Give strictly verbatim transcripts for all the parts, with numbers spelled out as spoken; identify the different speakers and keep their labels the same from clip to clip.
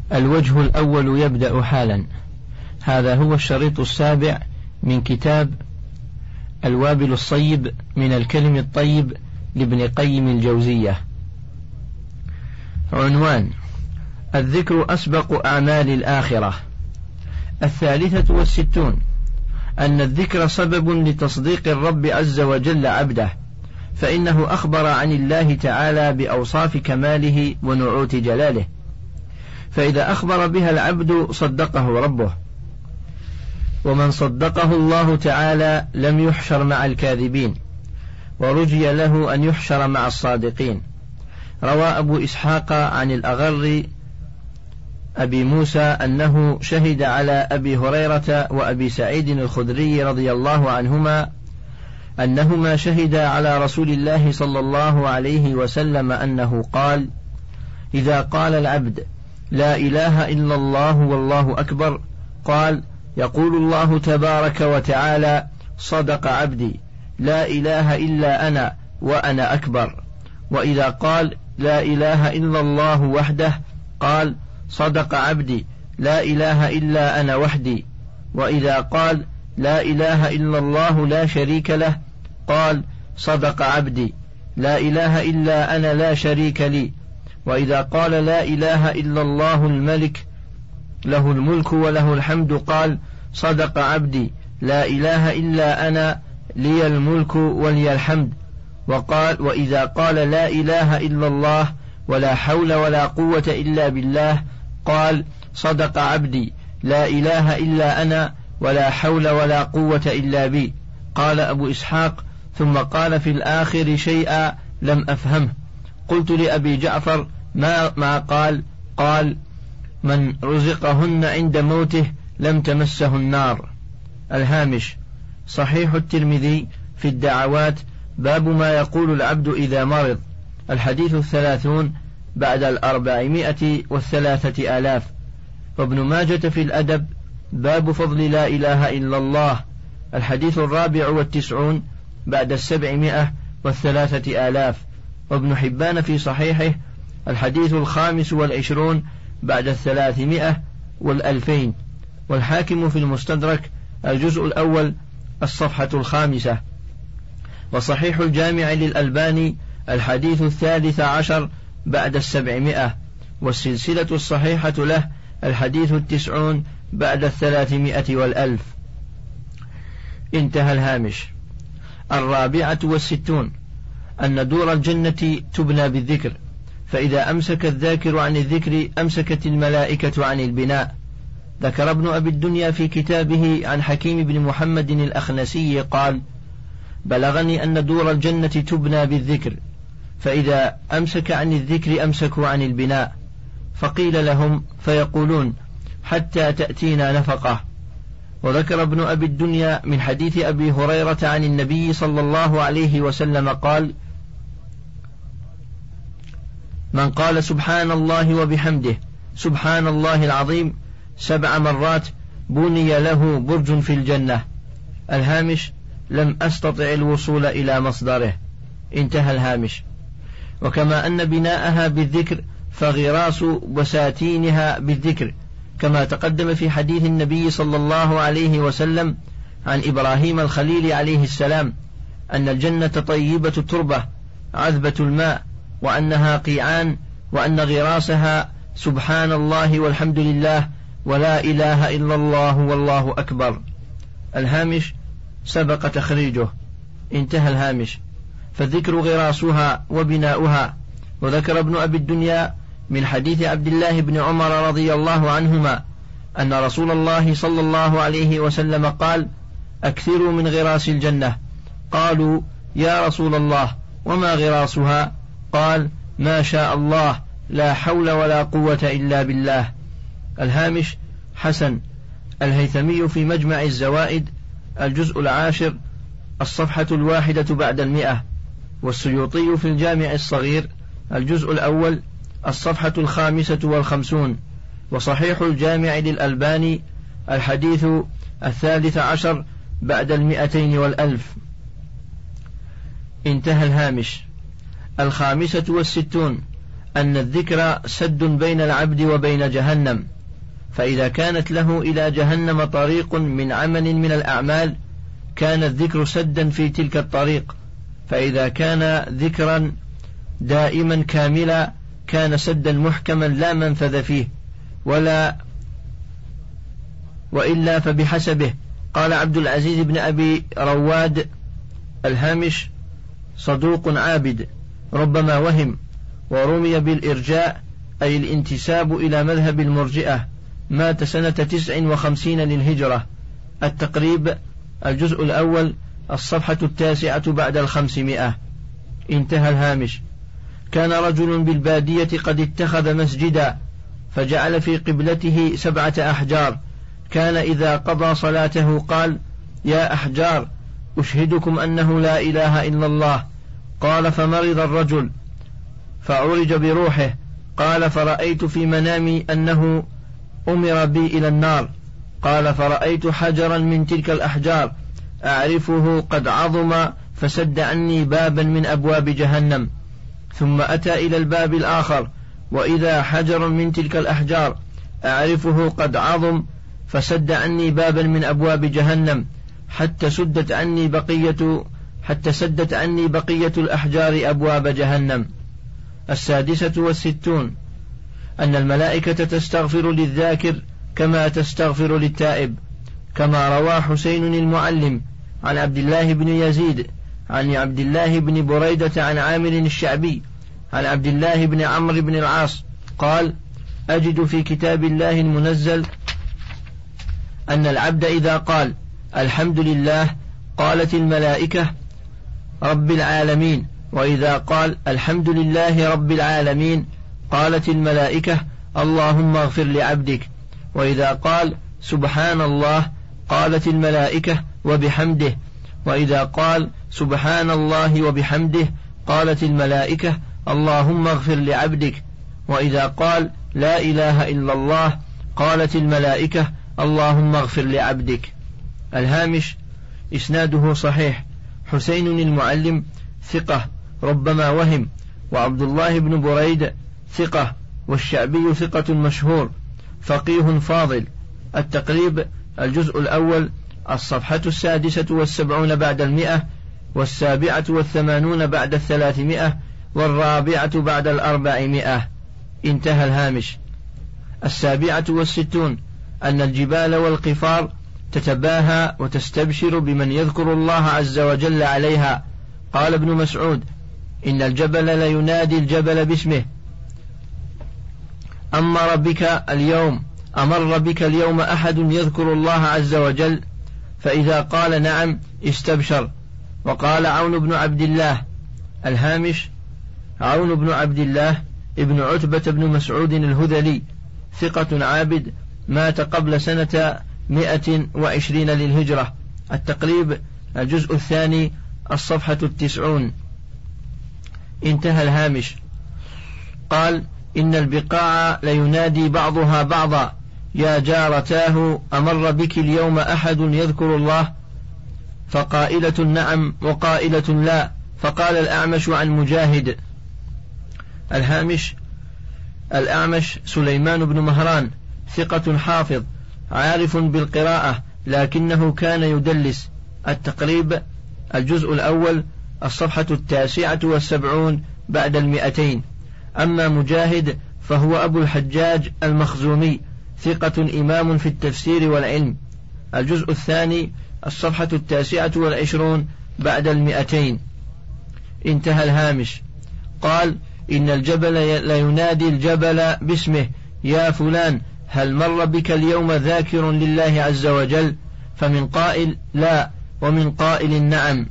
Speaker 1: الوجه الأول يبدأ حالا. هذا هو الشريط السابع من كتاب الوابل الصيب من الكلم الطيب لابن قيم الجوزية. عنوان: الذكر أسبق أعمال الآخرة. الثالثة والستون: أن الذكر سبب لتصديق الرب عز وجل عبده، فإنه أخبر عن الله تعالى بأوصاف كماله ونعوت جلاله، فإذا أخبر بها العبد صدقه ربه، ومن صدقه الله تعالى لم يحشر مع الكاذبين، ورجي له أن يحشر مع الصادقين. روى أبو إسحاق عن الأغر أبي موسى أنه شهد على أبي هريرة وأبي سعيد الخدري رضي الله عنهما أنهما شهدا على رسول الله صلى الله عليه وسلم أنه قال: إذا قال العبد لا إله إلا الله والله أكبر، قال: يقول الله تبارك وتعالى: صدق عبدي، لا إله إلا أنا وأنا أكبر. وإذا قال لا إله إلا الله وحده، قال: صدق عبدي، لا إله إلا أنا وحدي. وإذا قال لا إله إلا الله لا شريك له، قال: صدق عبدي، لا إله إلا أنا لا شريك لي. وإذا قال لا إله إلا الله الملك له الملك وله الحمد، قال: صدق عبدي، لا إله إلا أنا لي الملك ولي الحمد. وقال: وإذا قال لا إله إلا الله ولا حول ولا قوة إلا بالله، قال: صدق عبدي، لا إله إلا أنا ولا حول ولا قوة إلا بي. قال أبو إسحاق: ثم قال في الآخر شيئا لم أفهمه. قلت لأبي جعفر: ما, ما قال؟ قال: من رزقهن عند موته لم تمسه النار. الهامش: صحيح الترمذي في الدعوات، باب ما يقول العبد إذا مرض، الحديث الثلاثون بعد الأربعمائة والثلاثة آلاف. وابن ماجة في الأدب، باب فضل لا إله إلا الله، الحديث الرابع والتسعون بعد السبعمائة والثلاثة آلاف. وابن حبان في صحيحه، الحديث الخامس والعشرون بعد الثلاثمائة والألفين. والحاكم في المستدرك، الجزء الأول الصفحة الخامسة. وصحيح الجامع للألباني، الحديث الثالث عشر بعد السبعمائة. والسلسلة الصحيحة له، الحديث التسعون بعد الثلاثمائة والألف. انتهى الهامش. الرابعة والستون: أن دور الجنة تبنى بالذكر، فإذا أمسك الذاكر عن الذكر أمسكت الملائكة عن البناء. ذكر ابن أبي الدنيا في كتابه عن حكيم بن محمد الأخنسي قال: بلغني أن دور الجنة تبنى بالذكر، فإذا أمسك عن الذكر أمسكوا عن البناء. فقيل لهم فيقولون: حتى تأتينا نفقة. وذكر ابن أبي الدنيا من حديث أبي هريرة عن النبي صلى الله عليه وسلم قال: من قال سبحان الله وبحمده سبحان الله العظيم سبع مرات بني له برج في الجنة. الهامش: لم أستطع الوصول إلى مصدره. انتهى الهامش. وكما أن بناءها بالذكر فغراس بساتينها بالذكر، كما تقدم في حديث النبي صلى الله عليه وسلم عن إبراهيم الخليل عليه السلام أن الجنة طيبة التربة عذبة الماء، وأنها قيعان، وأن غراسها سبحان الله والحمد لله ولا إله إلا الله والله أكبر. الهامش: سبق تخريجه. انتهى الهامش. فالذكر غراسها وبناؤها. وذكر ابن أبي الدنيا من حديث عبد الله بن عمر رضي الله عنهما أن رسول الله صلى الله عليه وسلم قال: أكثروا من غراس الجنة. قالوا: يا رسول الله وما غراسها؟ قال: ما شاء الله، لا حول ولا قوة إلا بالله. الهامش: حسن. الهيثمي في مجمع الزوائد، الجزء العاشر الصفحة الواحدة بعد المئة. والسيوطي في الجامع الصغير، الجزء الأول الصفحة الخامسة والخمسون. وصحيح الجامع للألباني، الحديث الثالث عشر بعد المئتين والألف. انتهى الهامش. الخامسة والستون: أن الذكر سد بين العبد وبين جهنم، فإذا كانت له إلى جهنم طريق من عمل من الأعمال كان الذكر سدا في تلك الطريق، فإذا كان ذكرا دائما كاملا كان سدا محكما لا منفذ فيه ولا وإلا فبحسبه. قال عبد العزيز بن أبي رواد الهامش: صدوق عابد ربما وهم، ورمي بالإرجاء أي الانتساب إلى مذهب المرجئة، مات سنة تسع وخمسين للهجرة. التقريب الجزء الأول الصفحة التاسعة بعد الخمسمائة. انتهى الهامش. كان رجل بالبادية قد اتخذ مسجدا فجعل في قبلته سبعة أحجار، كان إذا قضى صلاته قال: يا أحجار أشهدكم أنه لا إله إلا الله. قال: فمرض الرجل فعرج بروحه. قال: فرأيت في منامي أنه أمر بي إلى النار. قال: فرأيت حجرا من تلك الأحجار أعرفه قد عظم فسد عني بابا من أبواب جهنم. ثم أتى إلى الباب الآخر وإذا حجر من تلك الأحجار أعرفه قد عظم فسد عني بابا من أبواب جهنم حتى سدت عني بقية حتى سدت عني بقية الأحجار أبواب جهنم. السادسة والستون أن الملائكة تستغفر للذاكر كما تستغفر للتائب، كما روى حسين المعلم عن عبد الله بن يزيد عن عبد الله بن بريدة عن عامر الشعبي عن عبد الله بن عمرو بن العاص قال: أجد في كتاب الله المنزل أن العبد إذا قال الحمد لله قالت الملائكة رب العالمين، وإذا قال الحمد لله رب العالمين قالت الملائكة اللهم اغفر لعبدك، وإذا قال سبحان الله قالت الملائكة وبحمده، وإذا قال سبحان الله وبحمده قالت الملائكة اللهم اغفر لعبدك، وإذا قال لا إله إلا الله قالت الملائكة اللهم اغفر لعبدك. الهامش. إسناده صحيح. حسين المعلم ثقة ربما وهم، وعبد الله بن بريد ثقة، والشعبي ثقة مشهور فقيه فاضل. التقريب الجزء الأول الصفحة السادسة والسبعون بعد المئة، والسابعة والثمانون بعد الثلاثمائة، والرابعة بعد الأربعمائة. انتهى الهامش. السابعة والستون أن الجبال والقفار تتباهى وتستبشر بمن يذكر الله عز وجل عليها. قال ابن مسعود: إن الجبل لينادي الجبل باسمه. أمر بك اليوم أمر بك اليوم أحد يذكر الله عز وجل؟ فإذا قال نعم استبشر. وقال عون بن عبد الله. الهامش. عون بن عبد الله ابن عتبة بن مسعود الهذلي ثقة عابد، مات قبل سنة مئة وعشرين للهجرة. التقريب الجزء الثاني الصفحة التسعون. انتهى الهامش. قال: إن البقاع لينادي بعضها بعضا: يا جارتاه أمر بك اليوم أحد يذكر الله؟ فقائلة نعم وقائلة لا. فقال الأعمش عن مجاهد. الهامش. الأعمش سليمان بن مهران ثقة حافظ عارف بالقراءة لكنه كان يدلس. التقريب الجزء الأول الصفحة التاسعة والسبعون بعد المئتين. أما مجاهد فهو أبو الحجاج المخزومي ثقة إمام في التفسير والعلم. الجزء الثاني الصفحة التاسعة والعشرون بعد المئتين. انتهى الهامش. قال: إن الجبل لينادي الجبل باسمه: يا فلان هل مر بك اليوم ذاكر لله عز وجل؟ فمن قائل لا، ومن قائل نعم.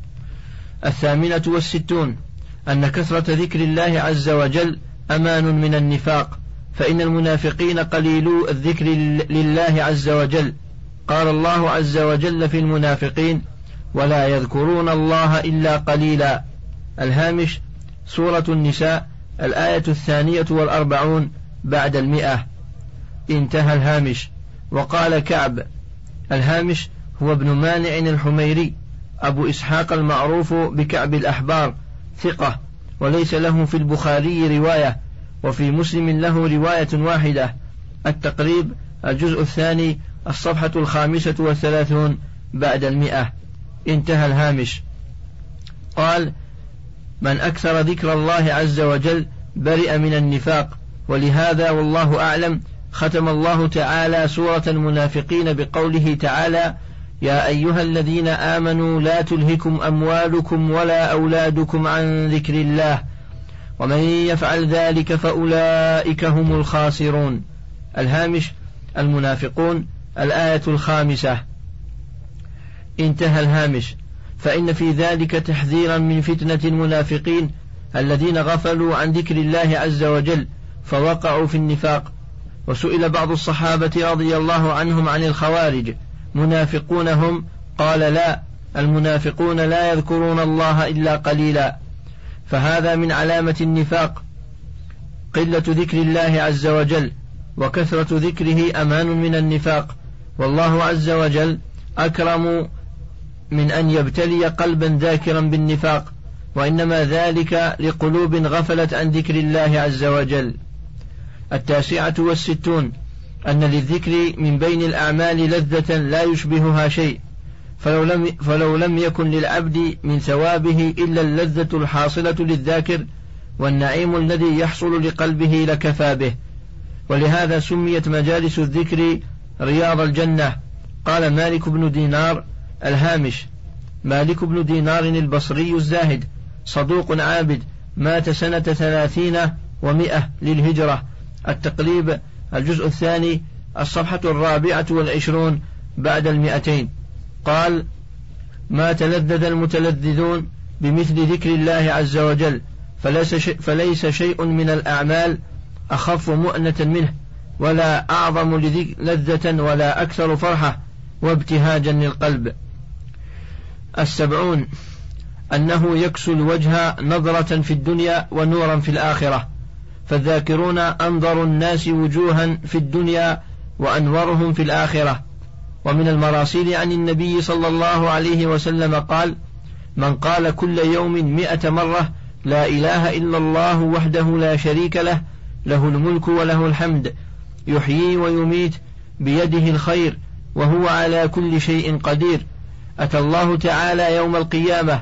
Speaker 1: الثامنة والستون أن كثرة ذكر الله عز وجل أمان من النفاق، فإن المنافقين قليلو الذكر لله عز وجل. قال الله عز وجل في المنافقين: ولا يذكرون الله إلا قليلا. الهامش. سورة النساء الآية الثانية والأربعون بعد المئة. انتهى الهامش. وقال كعب. الهامش هو ابن مانع الحميري أبو إسحاق المعروف بكعب الأحبار ثقة، وليس له في البخاري رواية، وفي مسلم له رواية واحدة. التقريب الجزء الثاني الصفحة الخامسة والثلاثون بعد المئة. انتهى الهامش. قال: من أكثر ذكر الله عز وجل برئ من النفاق، ولهذا والله أعلم ختم الله تعالى سورة المنافقين بقوله تعالى: يا أيها الذين آمنوا لا تلهكم أموالكم ولا أولادكم عن ذكر الله ومن يفعل ذلك فأولئك هم الخاسرون. الهامش المنافقون الآية الخامسة. انتهى الهامش. فإن في ذلك تحذيرا من فتنة المنافقين الذين غفلوا عن ذكر الله عز وجل فوقعوا في النفاق. وسئل بعض الصحابة رضي الله عنهم عن الخوارج: منافقون هم؟ قال: لا، المنافقون لا يذكرون الله إلا قليلا. فهذا من علامة النفاق قلة ذكر الله عز وجل، وكثرة ذكره أمان من النفاق. والله عز وجل أكرم من أن يبتلي قلبا ذاكرا بالنفاق، وإنما ذلك لقلوب غفلت عن ذكر الله عز وجل. التاسعة والستون أن للذكر من بين الأعمال لذة لا يشبهها شيء، فلو لم, فلو لم يكن للعبد من ثوابه إلا اللذة الحاصلة للذاكر والنعيم الذي يحصل لقلبه لكفى به. ولهذا سميت مجالس الذكر رياض الجنة. قال مالك بن دينار: الهامش: مالك بن دينار البصري الزاهد صدوق عابد، مات سنة ثلاثين ومئة للهجرة. التقريب الجزء الثاني الصفحة الرابعة والعشرون بعد المئتين. قال: ما تلذذ المتلذذون بمثل ذكر الله عز وجل، فليس شيء, فليس شيء من الأعمال أخف مؤنة منه، ولا أعظم لذة ولا أكثر فرحة وابتهاجا للقلب. السبعون أنه يكسو الوجه نظرة في الدنيا ونورا في الآخرة، فالذاكرون أنظر الناس وجوها في الدنيا وأنورهم في الآخرة. ومن المراسيل عن النبي صلى الله عليه وسلم قال: من قال كل يوم مئة مرة لا إله إلا الله وحده لا شريك له، له الملك وله الحمد، يحيي ويميت بيده الخير وهو على كل شيء قدير، أتى الله تعالى يوم القيامة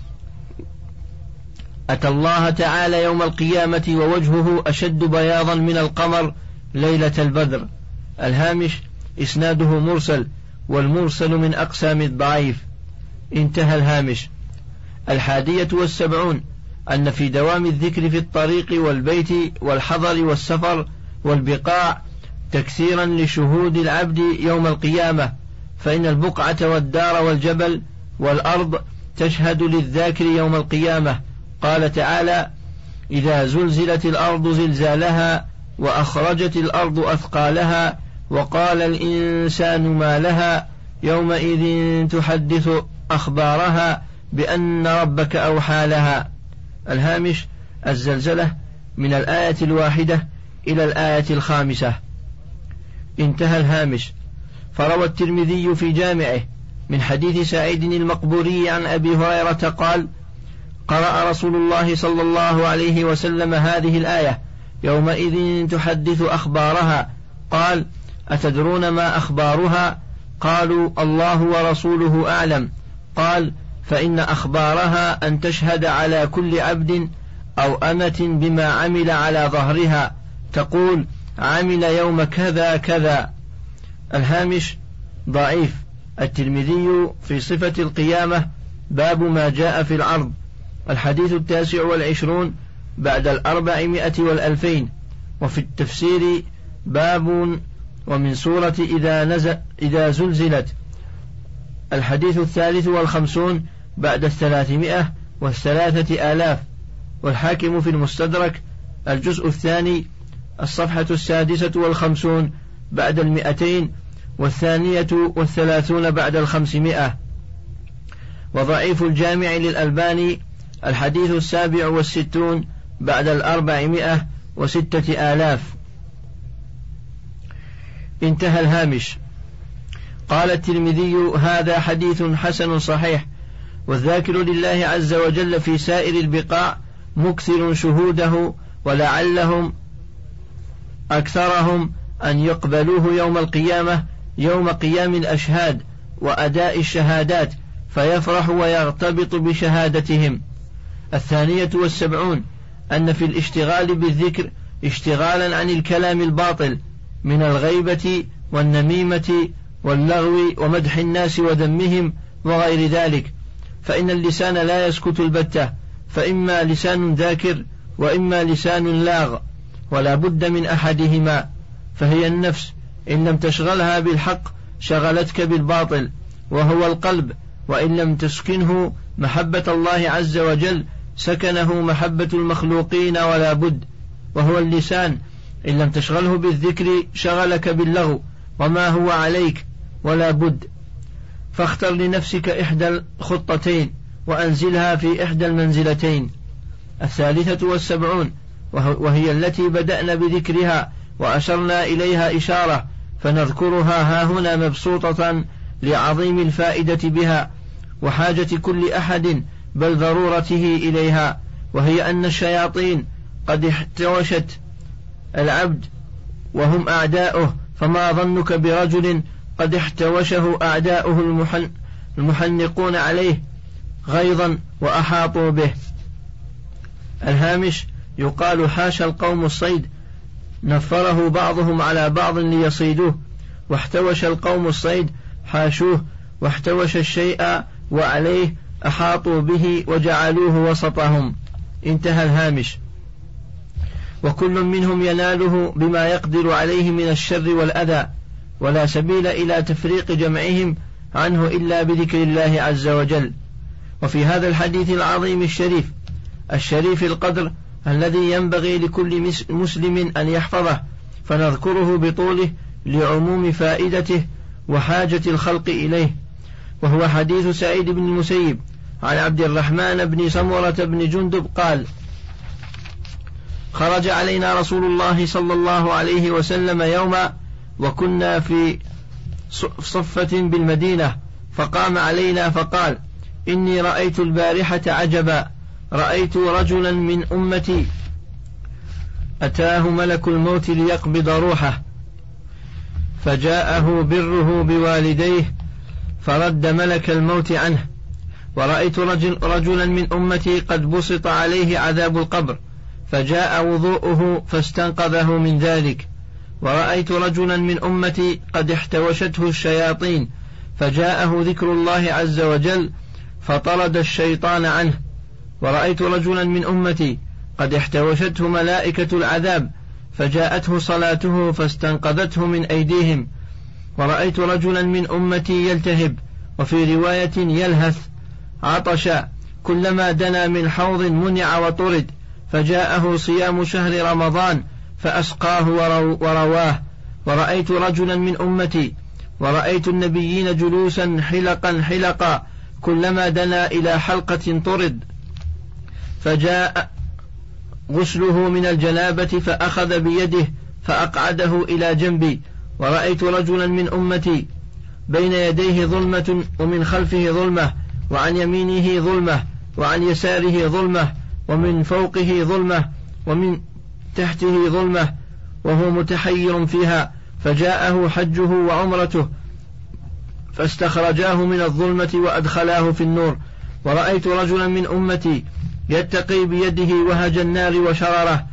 Speaker 1: أتى الله تعالى يوم القيامة ووجهه أشد بياضا من القمر ليلة البدر. الهامش: إسناده مرسل، والمرسل من أقسام الضعيف. انتهى الهامش. الحادية والسبعون أن في دوام الذكر في الطريق والبيت والحضر والسفر والبقاع تكثيرا لشهود العبد يوم القيامة، فإن البقعة والدار والجبل والأرض تشهد للذاكر يوم القيامة. قال تعالى: إذا زلزلت الأرض زلزالها وأخرجت الأرض أثقالها وقال الإنسان ما لها يومئذ تحدث أخبارها بأن ربك أوحى لها. الهامش: الزلزلة من الآية الواحدة إلى الآية الخامسة. انتهى الهامش. فروى الترمذي في جامعه من حديث سعيد المقبوري عن أبي هريرة قال: قرأ رسول الله صلى الله عليه وسلم هذه الآية: يومئذ تحدث أخبارها. قال: أتدرون ما أخبارها؟ قالوا: الله ورسوله أعلم. قال: فإن أخبارها أن تشهد على كل عبد أو أمة بما عمل على ظهرها، تقول: عمل يوم كذا كذا. الهامش: ضعيف. الترمذي في صفة القيامة باب ما جاء في العرض. الحديث التاسع والعشرون بعد الأربعمائة والألفين. وفي التفسير باب ومن سورة إذا, نزل إذا زلزلت. الحديث الثالث والخمسون بعد الثلاثمائة والثلاثة آلاف. والحاكم في المستدرك الجزء الثاني الصفحة السادسة والخمسون بعد المئتين والثانية والثلاثون بعد الخمسمائة. وضعيف الجامع للألباني الحديث السابع والستون بعد الأربعمائة وستة آلاف. انتهى الهامش. قال الترمذي: هذا حديث حسن صحيح. والذاكر لله عز وجل في سائر البقاع مكثر شهوده ولعلهم أكثرهم أن يقبلوه يوم القيامة يوم قيام الأشهاد وأداء الشهادات فيفرح ويرتبط بشهادتهم. الثانية والسبعون أن في الاشتغال بالذكر اشتغالا عن الكلام الباطل من الغيبة والنميمة واللغو ومدح الناس وذمهم وغير ذلك، فإن اللسان لا يسكت البتة، فإما لسان ذاكر وإما لسان لاغ، ولا بد من أحدهما. فهي النفس إن لم تشغلها بالحق شغلتك بالباطل، وهو القلب وإن لم تسكنه محبة الله عز وجل سكنه محبة المخلوقين ولا بد. وهو اللسان إن لم تشغله بالذكر شغلك باللغو وما هو عليك ولا بد. فاختر لنفسك إحدى الخطتين وأنزلها في إحدى المنزلتين. الثالثة والسبعون وهي التي بدأنا بذكرها وأشرنا إليها إشارة، فنذكرها هاهنا مبسوطة لعظيم الفائدة بها وحاجة كل أحد بل ضرورته إليها، وهي أن الشياطين قد احتوشت العبد وهم أعداؤه، فما ظنك برجل قد احتوشه أعداؤه المحن المحنقون عليه غيظا وأحاطوا به. الهامش يقال حاشا القوم الصيد نفره بعضهم على بعض ليصيدوه، واحتوش القوم الصيد حاشوه، واحتوش الشيء وعليه أحاطوا به وجعلوه وسطهم. انتهى الهامش. وكل منهم يناله بما يقدر عليه من الشر والأذى، ولا سبيل إلى تفريق جمعهم عنه إلا بذكر الله عز وجل. وفي هذا الحديث العظيم الشريف الشريف القدر الذي ينبغي لكل مسلم أن يحفظه، فنذكره بطوله لعموم فائدته وحاجة الخلق إليه، وهو حديث سعيد بن المسيب عن عبد الرحمن بن سمرة بن جندب قال: خرج علينا رسول الله صلى الله عليه وسلم يوما وكنا في صفة بالمدينة، فقام علينا فقال: إني رأيت البارحة عجبا، رأيت رجلا من أمتي أتاه ملك الموت ليقبض روحه، فجاءه بره بوالديه فرد ملك الموت عنه، ورأيت رجل رجلا من أمتي قد بسط عليه عذاب القبر فجاء وضوءه فاستنقذه من ذلك، ورأيت رجلا من أمتي قد احتوشته الشياطين فجاءه ذكر الله عز وجل فطرد الشيطان عنه، ورأيت رجلا من أمتي قد احتوشته ملائكة العذاب فجاءته صلاته فاستنقذته من أيديهم، ورأيت رجلا من أمتي يلتهب وفي رواية يلهث عطشا كلما دنا من حوض منع وطرد، فجاءه صيام شهر رمضان فأسقاه ورواه، ورأيت رجلا من أمتي ورأيت النبيين جلوسا حلقا حلقا كلما دنا إلى حلقة طرد، فجاء غسله من الجنابة فأخذ بيده فأقعده إلى جنبي، ورأيت رجلا من أمتي بين يديه ظلمة ومن خلفه ظلمة وعن يمينه ظلمة وعن يساره ظلمة ومن فوقه ظلمة ومن تحته ظلمة وهو متحير فيها، فجاءه حجه وعمرته فاستخرجاه من الظلمة وأدخلاه في النور، ورأيت رجلا من أمتي يتقي بيده وهج النار وشرره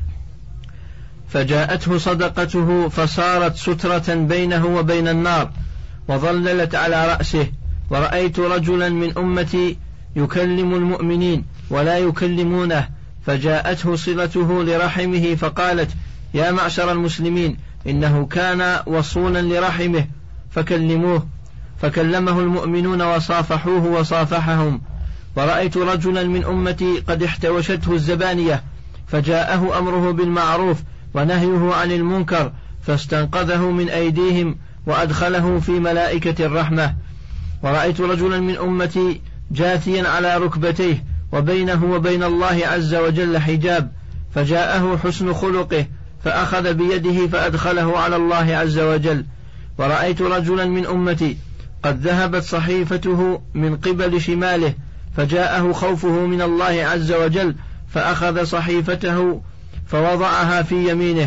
Speaker 1: فجاءته صدقته فصارت سترة بينه وبين النار وظللت على رأسه، ورأيت رجلا من أمتي يكلم المؤمنين ولا يكلمونه فجاءته صلته لرحمه فقالت: يا معشر المسلمين إنه كان وصولا لرحمه فكلموه، فكلمه المؤمنون وصافحوه وصافحهم. ورأيت رجلا من أمتي قد احتوشته الزبانية فجاءه أمره بالمعروف ونهيه عن المنكر فاستنقذه من أيديهم وأدخله في ملائكة الرحمة. ورأيت رجلا من أمتي جاثيا على ركبتيه وبينه وبين الله عز وجل حجاب فجاءه حسن خلقه فأخذ بيده فأدخله على الله عز وجل. ورأيت رجلا من أمتي قد ذهبت صحيفته من قبل شماله فجاءه خوفه من الله عز وجل فأخذ صحيفته فوضعها في يمينه.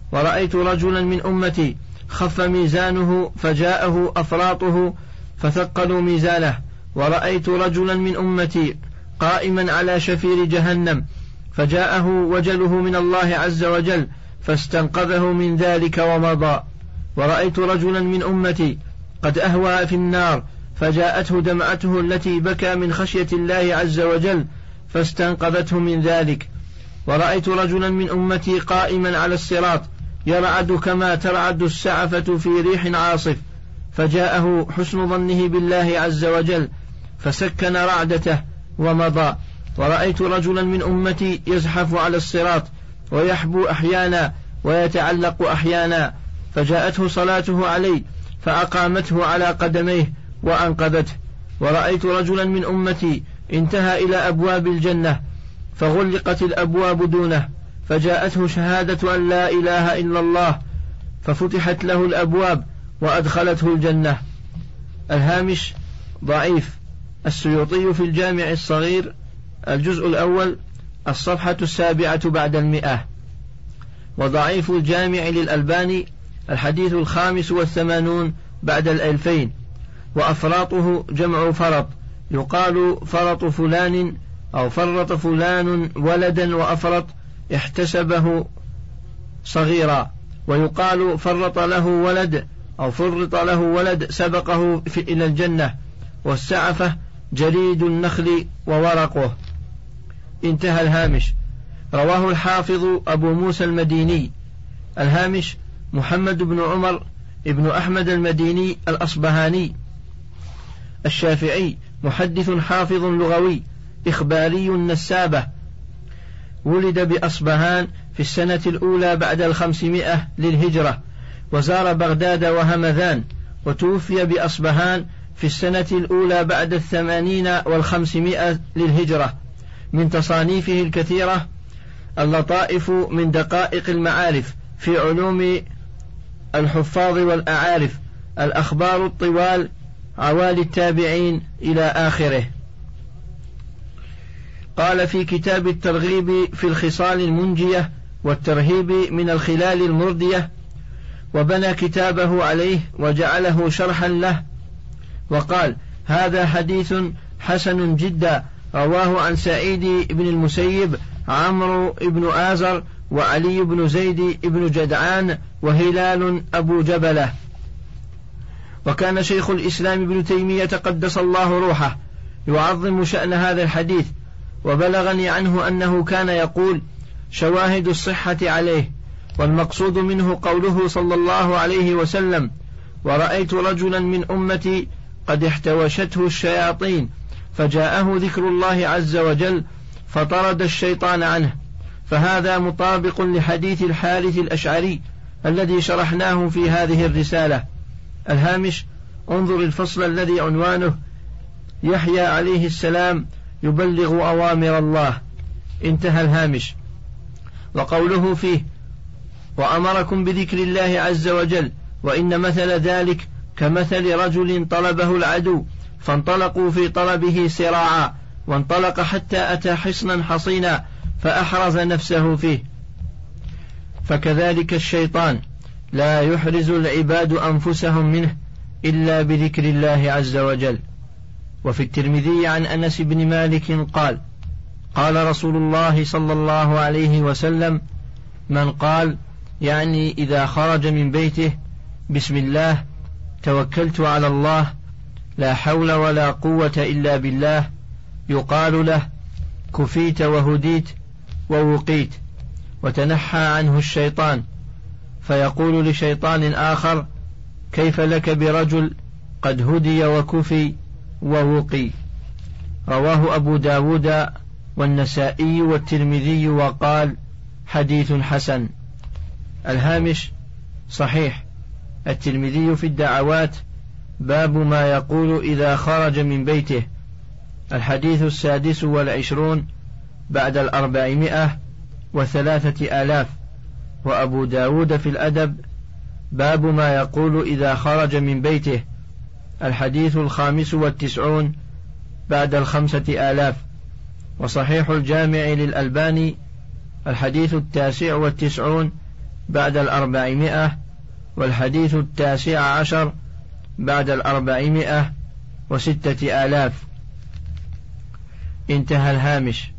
Speaker 1: ورأيت رجلا من أمتي خف ميزانه فجاءه أفراطه فثقلوا ميزانه، ورأيت رجلا من أمتي قائما على شفير جهنم فجاءه وجله من الله عز وجل فاستنقذه من ذلك ومضى، ورأيت رجلا من أمتي قد أهوى في النار فجاءته دمعته التي بكى من خشية الله عز وجل فاستنقذته من ذلك، ورأيت رجلا من أمتي قائما على الصراط يرعد كما ترعد السعفة في ريح عاصف فجاءه حسن ظنه بالله عز وجل فسكن رعدته ومضى، ورأيت رجلا من أمتي يزحف على الصراط ويحبو أحيانا ويتعلق أحيانا فجاءته صلاته عليه فأقامته على قدميه وأنقذته، ورأيت رجلا من أمتي انتهى إلى أبواب الجنة فغلقت الأبواب دونه فجاءته شهادة أن لا إله إلا الله ففتحت له الأبواب وأدخلته الجنة. الهامش ضعيف. السيوطي في الجامع الصغير الجزء الأول الصفحة السابعة بعد المئة. وضعيف الجامع للألباني الحديث الخامس والثمانون بعد الألفين. وأفراطه جمع فرط، يقال فرط فلان أو فرط فلان ولدا وأفرط احتسبه صغيرا، ويقال فرط له ولد أو فرط له ولد سبقه إلى الجنة. والسعفة جريد النخل وورقه. انتهى الهامش. رواه الحافظ أبو موسى المديني. الهامش محمد بن عمر ابن أحمد المديني الأصبهاني الشافعي، محدث حافظ لغوي إخباري نسابة، ولد بأصبهان في السنة الأولى بعد الخمسمائة للهجرة، وزار بغداد وهمذان، وتوفي بأصبهان في السنة الأولى بعد الثمانين والخمسمائة للهجرة. من تصانيفه الكثيرة اللطائف من دقائق المعارف في علوم الحفاظ والأعارف، الأخبار الطوال، عوالي التابعين إلى آخره. قال في كتاب الترغيب في الخصال المنجية والترهيب من الخلال المردية، وبنى كتابه عليه وجعله شرحا له، وقال: هذا حديث حسن جدا، رواه عن سعيد بن المسيب، عمرو بن آزر، وعلي بن زيد بن جدعان، وهلال أبو جبلة. وكان شيخ الإسلام ابن تيمية قدس الله روحه يعظم شأن هذا الحديث، وبلغني عنه أنه كان يقول: شواهد الصحة عليه، والمقصود منه قوله صلى الله عليه وسلم: ورأيت رجلا من أمتي قد احتوشته الشياطين فجاءه ذكر الله عز وجل فطرد الشيطان عنه. فهذا مطابق لحديث الحارث الأشعري الذي شرحناه في هذه الرسالة. الهامش: انظر الفصل الذي عنوانه يحيى عليه السلام يبلغ أوامر الله. انتهى الهامش. وقوله فيه: وأمركم بذكر الله عز وجل، وإن مثل ذلك كمثل رجل طلبه العدو فانطلقوا في طلبه سراعا، وانطلق حتى أتى حصنا حصينا فأحرز نفسه فيه. فكذلك الشيطان لا يحرز العباد أنفسهم منه إلا بذكر الله عز وجل. وفي الترمذي عن أنس بن مالك قال: قال رسول الله صلى الله عليه وسلم: من قال، يعني إذا خرج من بيته: بسم الله توكلت على الله لا حول ولا قوة إلا بالله، يقال له: كفيت وهديت ووقيت. وتنحى عنه الشيطان فيقول لشيطان آخر: كيف لك برجل قد هدي وكفي ووقي. رواه أبو داود والنسائي والترمذي وقال: حديث حسن. الهامش: صحيح. الترمذي في الدعوات باب ما يقول إذا خرج من بيته، الحديث السادس والعشرون بعد الأربعمائة وثلاثة آلاف. وأبو داود في الأدب باب ما يقول إذا خرج من بيته، الحديث الخامس والتسعون بعد الخمسة آلاف. وصحيح الجامع للألباني الحديث التاسع والتسعون بعد الأربعمائة، والحديث التاسع عشر بعد الأربعمائة وستة آلاف. انتهى الهامش.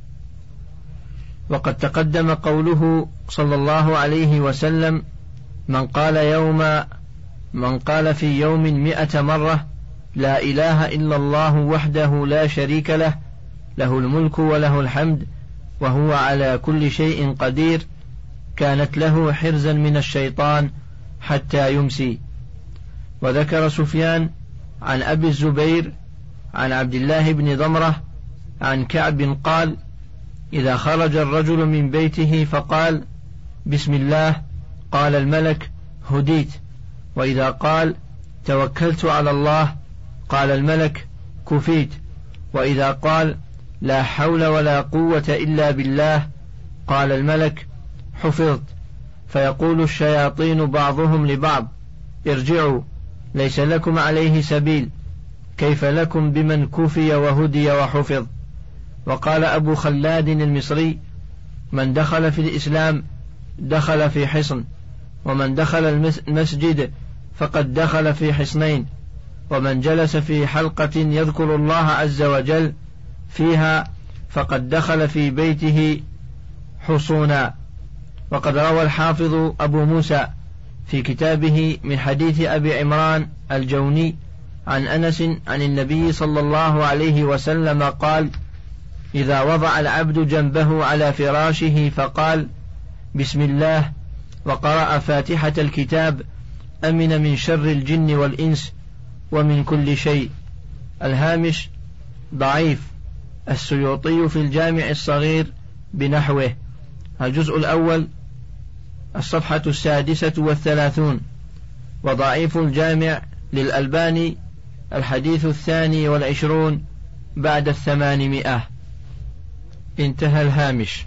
Speaker 1: وقد تقدم قوله صلى الله عليه وسلم: من قال يوم من قال في يوم مئة مرة لا إله إلا الله وحده لا شريك له، له الملك وله الحمد وهو على كل شيء قدير، كانت له حرزا من الشيطان حتى يمسي. وذكر سفيان عن أبي الزبير عن عبد الله بن ضمرة عن كعب قال: إذا خرج الرجل من بيته فقال بسم الله قال الملك هديت، وإذا قال توكلت على الله قال الملك كفيت، وإذا قال لا حول ولا قوة إلا بالله قال الملك حفظت. فيقول الشياطين بعضهم لبعض: ارجعوا ليس لكم عليه سبيل، كيف لكم بمن كفي وهدي وحفظ. وقال أبو خلاد المصري: من دخل في الإسلام دخل في حصن، ومن دخل المسجد فقد دخل في حصنين، ومن جلس في حلقة يذكر الله عز وجل فيها فقد دخل في بيته حصونا. وقد روى الحافظ أبو موسى في كتابه من حديث أبي عمران الجوني عن أنس عن النبي صلى الله عليه وسلم قال: إذا وضع العبد جنبه على فراشه فقال بسم الله وقرأ فاتحة الكتاب أمن من شر الجن والإنس ومن كل شيء. الهامش ضعيف. السيوطي في الجامع الصغير بنحوه. الجزء الأول الصفحة السادسة والثلاثون. وضعيف الجامع للألباني الحديث الثاني والعشرون بعد الثمانمائة. انتهى الهامش.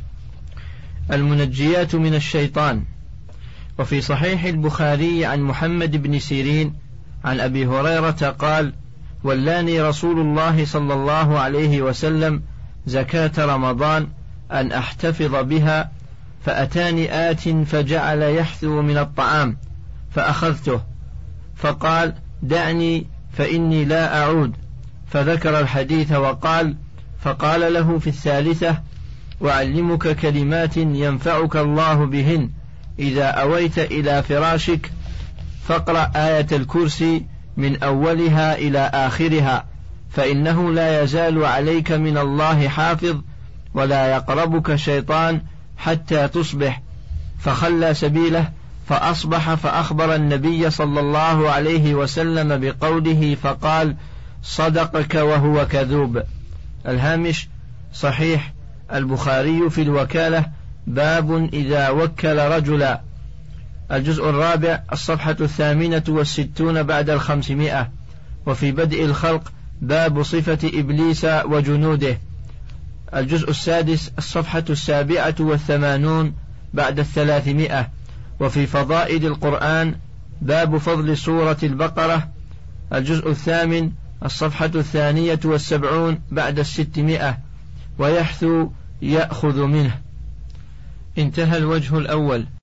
Speaker 1: المنجيات من الشيطان. وفي صحيح البخاري عن محمد بن سيرين عن أبي هريرة قال: ولاني رسول الله صلى الله عليه وسلم زكاة رمضان أن أحتفظ بها، فأتاني آت فجعل يحثو من الطعام فأخذته، فقال: دعني فإني لا أعود. فذكر الحديث وقال: فقال له في الثالثة: وأعلمك كلمات ينفعك الله بهن، إذا أويت إلى فراشك فاقرأ آية الكرسي من أولها إلى آخرها، فإنه لا يزال عليك من الله حافظ، ولا يقربك شيطان حتى تصبح. فخلى سبيله فأصبح، فأخبر النبي صلى الله عليه وسلم بقوله فقال: صدقك وهو كذوب. الهامش صحيح البخاري في الوكالة باب إذا وكل رجلا. الجزء الرابع الصفحة الثامنة والستون بعد الخمسمائة. وفي بدء الخلق باب صفة إبليس وجنوده. الجزء السادس الصفحة السابعة والثمانون بعد الثلاثمائة. وفي فضائل القرآن باب فضل سورة البقرة. الجزء الثامن الصفحة الثانية والسبعون بعد الستمائة. ويحثو يأخذ منه. انتهى الوجه الأول.